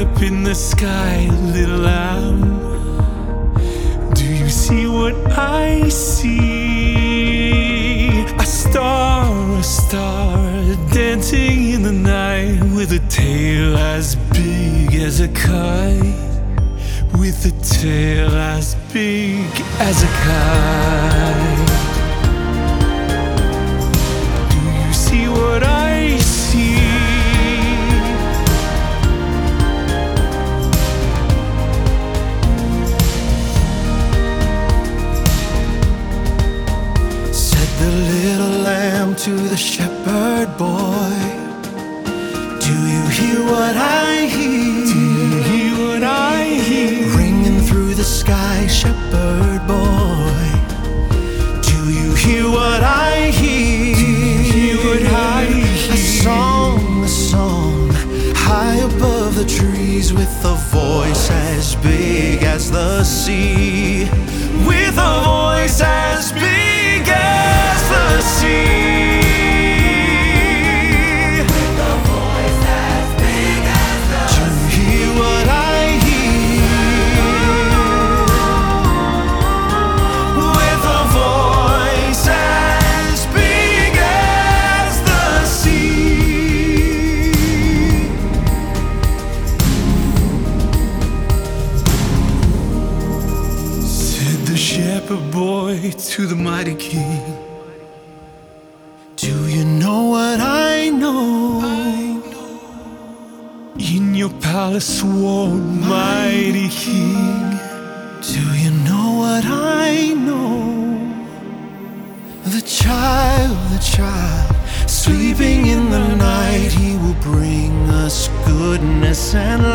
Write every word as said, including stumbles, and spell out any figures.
up in the sky, little lamb. Do you see what I see? A star, a star, dancing in the night, with a tail as big as a kite, with a tail as big as a kite. Do you see what I see? The little lamb to the shepherd boy, do you hear what I hear? Do you hear what I hear? Ringing through the sky, shepherd boy, do you hear what I hear? Do you hear what I hear? A song, a song, high above the trees, with a voice as big as the sea, with a voice as big as the sea. With a voice as big as the sea. Do you hear what I hear? With a voice as big as the sea. Said the shepherd boy to the mighty king, Do you know what I know? in your palace warm, mighty king. Do you know what I know? The child, the child, sleeping in the night, he will bring us goodness and